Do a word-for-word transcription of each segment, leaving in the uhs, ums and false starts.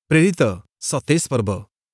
ପ୍ରେରିତ ସତେଇଶ ପର୍ବ।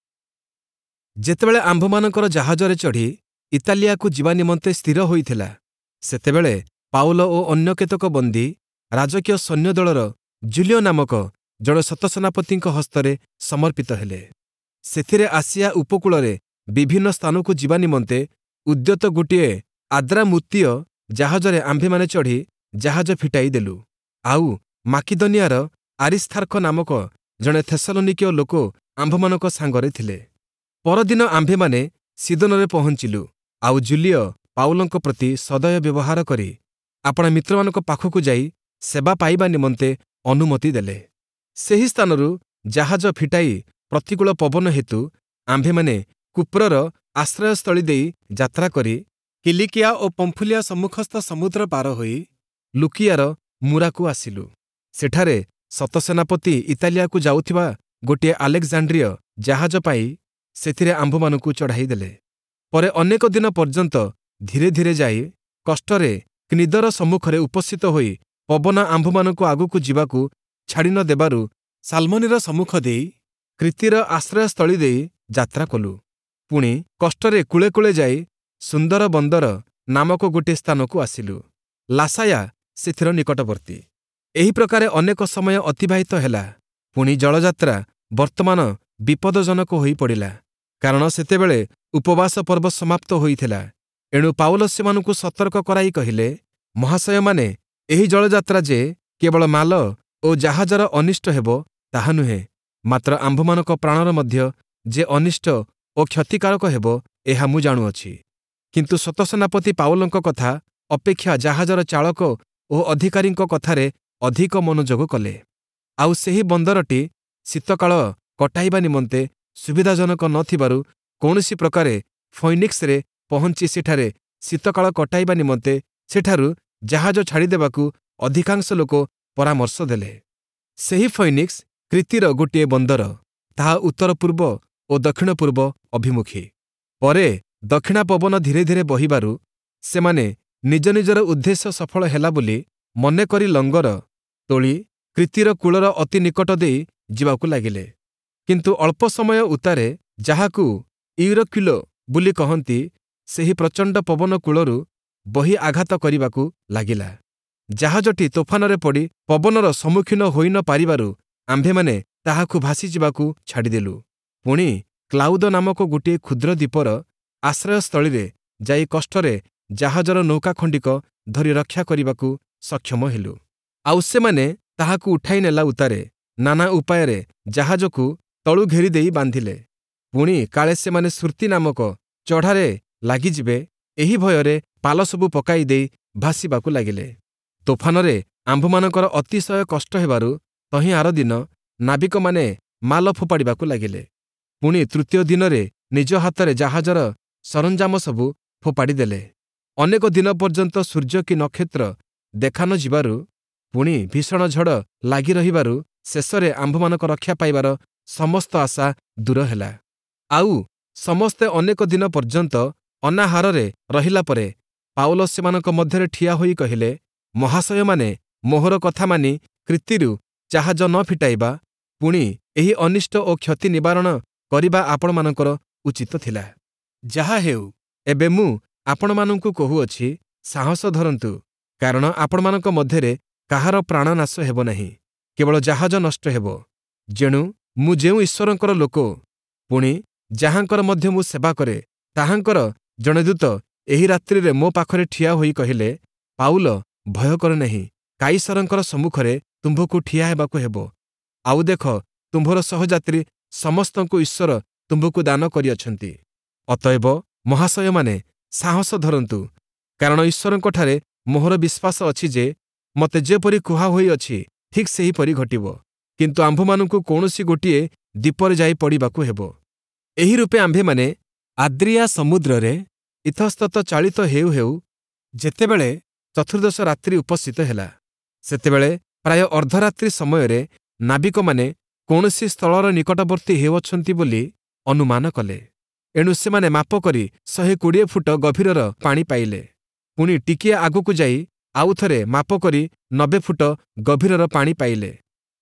ଯେତେବେଳେ ଆମ୍ଭମାନଙ୍କର ଜାହାଜରେ ଚଢ଼ି ଇତାଲିଆକୁ ଯିବା ନିମନ୍ତେ ସ୍ଥିର ହୋଇଥିଲା, ସେତେବେଳେ ପାଉଲ ଓ ଅନ୍ୟ କେତେକ ବନ୍ଦୀ ରାଜକୀୟ ସୈନ୍ୟଦଳର ଜୁଲିୟ ନାମକ ଜଣେ ଶତସେନାପତିଙ୍କ ହସ୍ତରେ ସମର୍ପିତ ହେଲେ। ସେଥିରେ ଆସିଆ ଉପକୂଳରେ ବିଭିନ୍ନ ସ୍ଥାନକୁ ଯିବା ନିମନ୍ତେ ଉଦ୍ୟତ ଗୋଟିଏ ଆଦ୍ରାମୁତୀୟ ଜାହାଜରେ ଆମ୍ଭେମାନେ ଚଢ଼ି ଜାହାଜ ଫିଟାଇ ଦେଲୁ। ଆଉ ମାକିଦନିଆର ଆରିସ୍ତାର୍ଖ ନାମକ ଜଣେ ଥେସଲୋନିକୀୟ ଲୋକ ଆମ୍ଭମାନଙ୍କ ସାଙ୍ଗରେ ଥିଲେ। ପରଦିନ ଆମ୍ଭେମାନେ ସିଦୋନରେ ପହଞ୍ଚିଲୁ। ଆଉ ଜୁଲିୟ ପାଉଲଙ୍କ ପ୍ରତି ସଦୟ ବ୍ୟବହାର କରି ଆପଣା ମିତ୍ରମାନଙ୍କ ପାଖକୁ ଯାଇ ସେବା ପାଇବା ନିମନ୍ତେ ଅନୁମତି ଦେଲେ। ସେହି ସ୍ଥାନରୁ ଜାହାଜ ଫିଟାଇ ପ୍ରତିକୂଳ ପବନ ହେତୁ ଆମ୍ଭେମାନେ କୁପ୍ରର ଆଶ୍ରୟସ୍ଥଳୀ ଦେଇ ଯାତ୍ରା କରି କିଲିକିଆ ଓ ପମ୍ଫୁଲିଆ ସମ୍ମୁଖସ୍ଥ ସମୁଦ୍ର ପାର ହୋଇ ଲୁକିଆର ମୂରାକୁ ଆସିଲୁ। ସେଠାରେ ଶତସେନାପତି ଇତାଲିଆକୁ ଯାଉଥିବା ଗୋଟିଏ ଆଲେକ୍ଜାଣ୍ଡ୍ରିୟ ଜାହାଜ ପାଇ ସେଥିରେ ଆମ୍ଭମାନଙ୍କୁ ଚଢ଼ାଇ ଦେଲେ। ପରେ ଅନେକ ଦିନ ପର୍ଯ୍ୟନ୍ତ ଧୀରେ ଧୀରେ ଯାଇ କଷ୍ଟରେ କ୍ନିଦର ସମ୍ମୁଖରେ ଉପସ୍ଥିତ ହୋଇ ପବନ ଆମ୍ଭମାନଙ୍କୁ ଆଗକୁ ଯିବାକୁ ଛାଡ଼ି ନ ଦେବାରୁ ସାଲ୍ମନିର ସମ୍ମୁଖ ଦେଇ କ୍ରିତିର ଆଶ୍ରୟସ୍ଥଳୀ ଦେଇ ଯାତ୍ରା କଲୁ। ପୁଣି କଷ୍ଟରେ କୂଳେ କୂଳେ ଯାଇ ସୁନ୍ଦର ବନ୍ଦର ନାମକ ଗୋଟିଏ ସ୍ଥାନକୁ ଆସିଲୁ। ଲାସାୟା ସେଥିର ନିକଟବର୍ତ୍ତୀ। ଏହି ପ୍ରକାରେ ଅନେକ ସମୟ ଅତିବାହିତ ହେଲା। ପୁଣି ଜଳଯାତ୍ରା ବର୍ତ୍ତମାନ ବିପଦଜନକ ହୋଇ ପଡ଼ିଲା, କାରଣ ସେତେବେଳେ ଉପବାସ ପର୍ବ ସମାପ୍ତ ହୋଇଥିଲା। ଏଣୁ ପାଉଲ ସେମାନଙ୍କୁ ସତର୍କ କରାଇ କହିଲେ, ମହାଶୟମାନେ, ଏହି ଜଳଯାତ୍ରା ଯେ କେବଳ ମାଲ ଓ ଜାହାଜର ଅନିଷ୍ଟ ହେବ ତାହା ନୁହେଁ, ମାତ୍ର ଆମ୍ଭମାନଙ୍କ ପ୍ରାଣର ମଧ୍ୟ ଯେ ଅନିଷ୍ଟ ଓ କ୍ଷତିକାରକ ହେବ, ଏହା ମୁଁ ଜାଣୁଅଛି। କିନ୍ତୁ ଶତସେନାପତି ପାଉଲଙ୍କ କଥା ଅପେକ୍ଷା ଜାହାଜର ଚାଳକ ଓ ଅଧିକାରୀଙ୍କ କଥାରେ ଅଧିକ ମନୋଯୋଗ କଲେ। ଆଉ ସେହି ବନ୍ଦରଟି ଶୀତକାଳ କଟାଇବା ନିମନ୍ତେ ସୁବିଧାଜନକ ନ ଥିବାରୁ କୌଣସି ପ୍ରକାରେ ଫଇନିକ୍ସରେ ପହଞ୍ଚି ସେଠାରେ ଶୀତକାଳ କଟାଇବା ନିମନ୍ତେ ସେଠାରୁ ଜାହାଜ ଛାଡ଼ିଦେବାକୁ ଅଧିକାଂଶ ଲୋକ ପରାମର୍ଶ ଦେଲେ। ସେହି ଫଇନିକ୍ସ କ୍ରିତିର ଗୋଟିଏ ବନ୍ଦର, ତାହା ଉତ୍ତର ପୂର୍ବ ଓ ଦକ୍ଷିଣ ପୂର୍ବ ଅଭିମୁଖୀ। ପରେ ଦକ୍ଷିଣା ପବନ ଧୀରେ ଧୀରେ ବହିବାରୁ ସେମାନେ ନିଜ ନିଜର ଉଦ୍ଦେଶ୍ୟ ସଫଳ ହେଲା ବୋଲି ମନେକରି ଲଙ୍ଗର ତୋଳି କ୍ରିତିର କୂଳର ଅତି ନିକଟ ଦେଇ ଯିବାକୁ ଲାଗିଲେ। କିନ୍ତୁ ଅଳ୍ପ ସମୟ ଉତ୍ତାରେ, ଯାହାକୁ ଇଉରୋକ୍ୟୁଲୋ ବୋଲି କହନ୍ତି, ସେହି ପ୍ରଚଣ୍ଡ ପବନ କୂଳରୁ ବହି ଆଘାତ କରିବାକୁ ଲାଗିଲା। ଜାହାଜଟି ତୋଫାନରେ ପଡ଼ି ପବନର ସମ୍ମୁଖୀନ ହୋଇ ନ ପାରିବାରୁ ଆମ୍ଭେମାନେ ତାହାକୁ ଭାସିଯିବାକୁ ଛାଡ଼ିଦେଲୁ। ପୁଣି କ୍ଲାଉଦ ନାମକ ଗୋଟିଏ କ୍ଷୁଦ୍ର ଦ୍ୱୀପର ଆଶ୍ରୟସ୍ଥଳୀରେ ଯାଇ କଷ୍ଟରେ ଜାହାଜର ନୌକା ଖଣ୍ଡିକ ଧରି ରକ୍ଷା କରିବାକୁ ସକ୍ଷମ ହେଲୁ। ଆଉ ସେମାନେ ତାହାକୁ ଉଠାଇ ନେଲା ଉତ୍ତାରେ ନାନା ଉପାୟରେ ଜାହାଜକୁ ତଳୁ ଘେରି ଦେଇ ବାନ୍ଧିଲେ। ପୁଣି କାଳେ ସେମାନେ ସ୍ମୃତି ନାମକ ଚଢ଼ାରେ ଲାଗିଯିବେ, ଏହି ଭୟରେ ପାଲ ସବୁ ପକାଇ ଦେଇ ଭାସିବାକୁ ଲାଗିଲେ। ତୋଫାନରେ ଆମ୍ଭମାନଙ୍କର ଅତିଶୟ କଷ୍ଟ ହେବାରୁ ତହିଁ ଆର ଦିନ ନାବିକମାନେ ମାଲ ଫୋପାଡ଼ିବାକୁ ଲାଗିଲେ। ପୁଣି ତୃତୀୟ ଦିନରେ ନିଜ ହାତରେ ଜାହାଜର ସରଞ୍ଜାମ ସବୁ ଫୋପାଡ଼ି ଦେଲେ। ଅନେକ ଦିନ ପର୍ଯ୍ୟନ୍ତ ସୂର୍ଯ୍ୟ କି ନକ୍ଷତ୍ର ଦେଖା ନ ଯିବାରୁ, ପୁଣି ଭୀଷଣ ଝଡ଼ ଲାଗି ରହିବାରୁ ଶେଷରେ ଆମ୍ଭମାନଙ୍କ ରକ୍ଷା ପାଇବାର ସମସ୍ତ ଆଶା ଦୂର ହେଲା। ଆଉ ସମସ୍ତେ ଅନେକ ଦିନ ପର୍ଯ୍ୟନ୍ତ ଅନାହାରରେ ରହିଲା ପରେ ପାଉଲ ସେମାନଙ୍କ ମଧ୍ୟରେ ଠିଆ ହୋଇ କହିଲେ, ମହାଶୟମାନେ, ମୋହର କଥା ମାନି କ୍ରିତିରୁ ଜାହାଜ ନ ଫିଟାଇବା, ପୁଣି ଏହି ଅନିଷ୍ଟ ଓ କ୍ଷତି ନିବାରଣ କରିବା ଆପଣମାନଙ୍କର ଉଚିତ ଥିଲା। ଯାହା ହେଉ, ଏବେ ମୁଁ ଆପଣମାନଙ୍କୁ କହୁଅଛି, ସାହସ ଧରନ୍ତୁ, କାରଣ ଆପଣମାନଙ୍କ ମଧ୍ୟରେ କାହାର ପ୍ରାଣନାଶ ହେବ ନାହିଁ, କେବଳ ଜାହାଜ ନଷ୍ଟ ହେବ। ଯେଣୁ ମୁଁ ଯେଉଁ ଈଶ୍ୱରଙ୍କର ଲୋକ, ପୁଣି ଯାହାଙ୍କର ମଧ୍ୟ ମୁଁ ସେବା କରେ, ତାହାଙ୍କର ଜଣେ ଦୂତ ଏହି ରାତ୍ରିରେ ମୋ ପାଖରେ ଠିଆ ହୋଇ କହିଲେ, ପାଉଲ, ଭୟ କର ନାହିଁ, କାଇସରଙ୍କର ସମ୍ମୁଖରେ ତୁମ୍ଭକୁ ଠିଆ ହେବାକୁ ହେବ। ଆଉ ଦେଖ, ତୁମ୍ଭର ସହଯାତ୍ରୀ ସମସ୍ତଙ୍କୁ ଈଶ୍ୱର ତୁମ୍ଭକୁ ଦାନ କରିଅଛନ୍ତି। ଅତଏବ ମହାଶୟମାନେ, ସାହସ ଧରନ୍ତୁ, କାରଣ ଈଶ୍ୱରଙ୍କଠାରେ ମୋହର ବିଶ୍ୱାସ ଅଛି ଯେ ମୋତେ ଯେପରି କୁହା ହୋଇଅଛି ଠିକ୍ ସେହିପରି ଘଟିବ। କିନ୍ତୁ ଆମ୍ଭମାନଙ୍କୁ କୌଣସି ଗୋଟିଏ ଦ୍ୱୀପରେ ଯାଇ ପଡ଼ିବାକୁ ହେବ। ଏହି ରୂପେ ଆମ୍ଭେମାନେ ଆଦ୍ରିଆ ସମୁଦ୍ରରେ ଇତସ୍ତତ ଚାଳିତ ହେଉ ହେଉ ଯେତେବେଳେ ଚତୁର୍ଦ୍ଦଶ ରାତ୍ରି ଉପସ୍ଥିତ ହେଲା, ସେତେବେଳେ ପ୍ରାୟ ଅର୍ଦ୍ଧରାତ୍ରି ସମୟରେ ନାବିକମାନେ କୌଣସି ସ୍ଥଳର ନିକଟବର୍ତ୍ତୀ ହେଉଅଛନ୍ତି ବୋଲି ଅନୁମାନ କଲେ। ଏଣୁ ସେମାନେ ମାପ କରି ଶହେ କୋଡ଼ିଏ ଫୁଟ ଗଭୀରର ପାଣି ପାଇଲେ। ପୁଣି ଟିକିଏ ଆଗକୁ ଯାଇ ଆଉ ଥରେ ମାପ କରି ନବେ ଫୁଟ ଗଭୀରର ପାଣି ପାଇଲେ।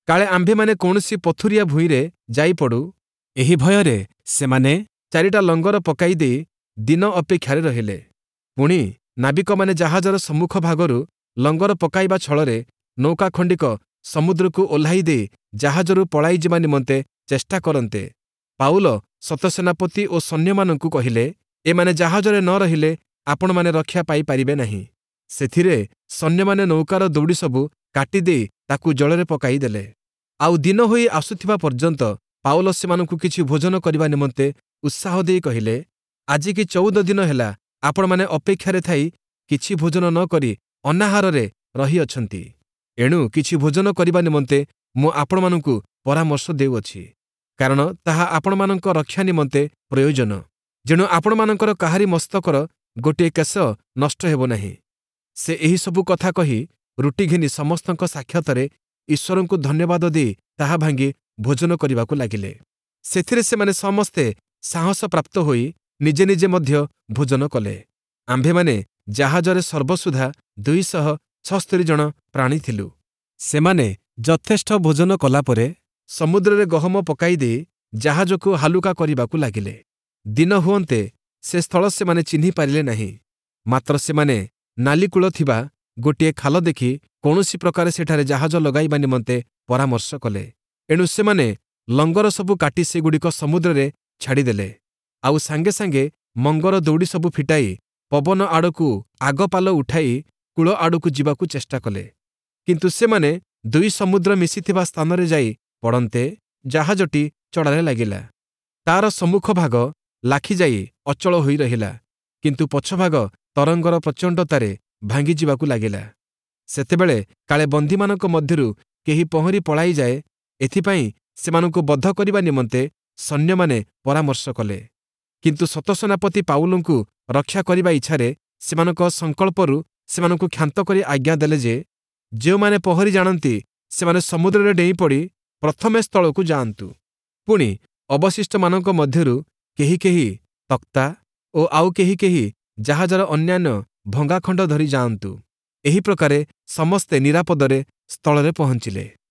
କାଳେ ଆମ୍ଭେମାନେ କୌଣସି ପଥୁରିଆ ଭୂଇଁରେ ଯାଇପଡ଼ୁ, ଏହି ଭୟରେ ସେମାନେ ଚାରିଟା ଲଙ୍ଗର ପକାଇ ଦେଇ ଦିନ ଅପେକ୍ଷାରେ ରହିଲେ। ପୁଣି ନାବିକମାନେ ଜାହାଜର ସମ୍ମୁଖ ଭାଗରୁ ଲଙ୍ଗର ପକାଇବା ଛଳରେ ନୌକା ଖଣ୍ଡିକ ସମୁଦ୍ରକୁ ଓହ୍ଲାଇ ଦେଇ ଜାହାଜରୁ ପଳାଇ ଯିବା ନିମନ୍ତେ ଚେଷ୍ଟା କରନ୍ତେ, ପାଉଲ ଶତସେନାପତି ଓ ସୈନ୍ୟମାନଙ୍କୁ କହିଲେ, ଏମାନେ ଜାହାଜରେ ନ ରହିଲେ ଆପଣମାନେ ରକ୍ଷା ପାଇପାରିବେ ନାହିଁ। ସେଥିରେ ସୈନ୍ୟମାନେ ନୌକାର ଦଉଡ଼ି ସବୁ କାଟିଦେଇ ତାକୁ ଜଳରେ ପକାଇ ଦେଲେ। ଆଉ ଦିନ ହୋଇ ଆସୁଥିବା ପର୍ଯ୍ୟନ୍ତ ପାଉଲ ସେମାନଙ୍କୁ କିଛି ଭୋଜନ କରିବା ନିମନ୍ତେ ଉତ୍ସାହ ଦେଇ କହିଲେ, ଆଜିକି ଚଉଦ ଦିନ ହେଲା ଆପଣମାନେ ଅପେକ୍ଷାରେ ଥାଇ କିଛି ଭୋଜନ ନ କରି ଅନାହାରରେ ରହିଅଛନ୍ତି। ଏଣୁ କିଛି ଭୋଜନ କରିବା ନିମନ୍ତେ ମୁଁ ଆପଣମାନଙ୍କୁ ପରାମର୍ଶ ଦେଉଅଛି, କାରଣ ତାହା ଆପଣମାନଙ୍କ ରକ୍ଷା ନିମନ୍ତେ ପ୍ରୟୋଜନ, ଯେଣୁ ଆପଣମାନଙ୍କର କାହାରି ମସ୍ତକର ଗୋଟିଏ କେଶ ନଷ୍ଟ ହେବ ନାହିଁ। ସେ ଏହିସବୁ କଥା କହି ରୁଟି ଘେନି ସମସ୍ତଙ୍କ ସାକ୍ଷାତରେ ଈଶ୍ୱରଙ୍କୁ ଧନ୍ୟବାଦ ଦେଇ ତାହା ଭାଙ୍ଗି ଭୋଜନ କରିବାକୁ ଲାଗିଲେ। ସେଥିରେ ସେମାନେ ସମସ୍ତେ ସାହସ ପ୍ରାପ୍ତ ହୋଇ ନିଜେ ନିଜେ ମଧ୍ୟ ଭୋଜନ କଲେ। ଆମ୍ଭେମାନେ ଜାହାଜରେ ସର୍ବସୁଦ୍ଧା ଦୁଇଶହ ଛଅସ୍ତରୀ ଜଣ ପ୍ରାଣୀ ଥିଲୁ। ସେମାନେ ଯଥେଷ୍ଟ ଭୋଜନ କଲାପରେ ସମୁଦ୍ରରେ ଗହମ ପକାଇ ଦେଇ ଜାହାଜକୁ ହାଲୁକା କରିବାକୁ ଲାଗିଲେ। ଦିନ ହୁଅନ୍ତେ ସେ ସ୍ଥଳ ସେମାନେ ଚିହ୍ନି ପାରିଲେ ନାହିଁ। ମାତ୍ର ସେମାନେ ନାଲିକୂଳ ଥିବା ଗୋଟିଏ ଖାଲ ଦେଖି କୌଣସି ପ୍ରକାରେ ସେଠାରେ ଜାହାଜ ଲଗାଇବା ନିମନ୍ତେ ପରାମର୍ଶ କଲେ। ଏଣୁ ସେମାନେ ଲଙ୍ଗର ସବୁ କାଟି ସେଗୁଡ଼ିକ ସମୁଦ୍ରରେ ଛାଡ଼ିଦେଲେ। ଆଉ ସାଙ୍ଗେ ସାଙ୍ଗେ ମଙ୍ଗର ଦଉଡ଼ି ସବୁ ଫିଟାଇ ପବନ ଆଡ଼କୁ ଆଗପାଲ ଉଠାଇ କୂଳ ଆଡ଼କୁ ଯିବାକୁ ଚେଷ୍ଟା କଲେ। କିନ୍ତୁ ସେମାନେ ଦୁଇ ସମୁଦ୍ର ମିଶିଥିବା ସ୍ଥାନରେ ଯାଇ ପଡ଼ନ୍ତେ ଜାହାଜଟି ଚଡ଼ାରେ ଲାଗିଲା। ତାର ସମ୍ମୁଖ ଭାଗ ଲାଖିଯାଇ ଅଚଳ ହୋଇ ରହିଲା, କିନ୍ତୁ ପଛଭାଗ ତରଙ୍ଗର ପ୍ରଚଣ୍ଡତାରେ ଭାଙ୍ଗିଯିବାକୁ ଲାଗିଲା। ସେତେବେଳେ କାଳେ ବନ୍ଦୀମାନଙ୍କ ମଧ୍ୟରୁ କେହି ପହଁରି ପଳାଇଯାଏ, ଏଥିପାଇଁ ସେମାନଙ୍କୁ ବଦ୍ଧ କରିବା ନିମନ୍ତେ ସୈନ୍ୟମାନେ ପରାମର୍ଶ କଲେ। କିନ୍ତୁ ଶତସେନାପତି ପାଉଲଙ୍କୁ ରକ୍ଷା କରିବା ଇଚ୍ଛାରେ ସେମାନଙ୍କ ସଂକଳ୍ପରୁ ସେମାନଙ୍କୁ କ୍ଷାନ୍ତ କରି ଆଜ୍ଞା ଦେଲେ ଯେ, ଯେଉଁମାନେ ପହଁରି ଜାଣନ୍ତି ସେମାନେ ସମୁଦ୍ରରେ ଡେଇଁପଡ଼ି ପ୍ରଥମେ ସ୍ଥଳକୁ ଯାଆନ୍ତୁ। ପୁଣି ଅବଶିଷ୍ଟମାନଙ୍କ ମଧ୍ୟରୁ କେହି କେହି ତକ୍ତା ଓ ଆଉ କେହି କେହି ଜାହାଜର ଅନ୍ୟାନ୍ୟ ଭଙ୍ଗାଖଣ୍ଡ ଧରି ଯାଆନ୍ତୁ। ଏହି ପ୍ରକାରେ ସମସ୍ତେ ନିରାପଦରେ ସ୍ଥଳରେ ପହଞ୍ଚିଲେ।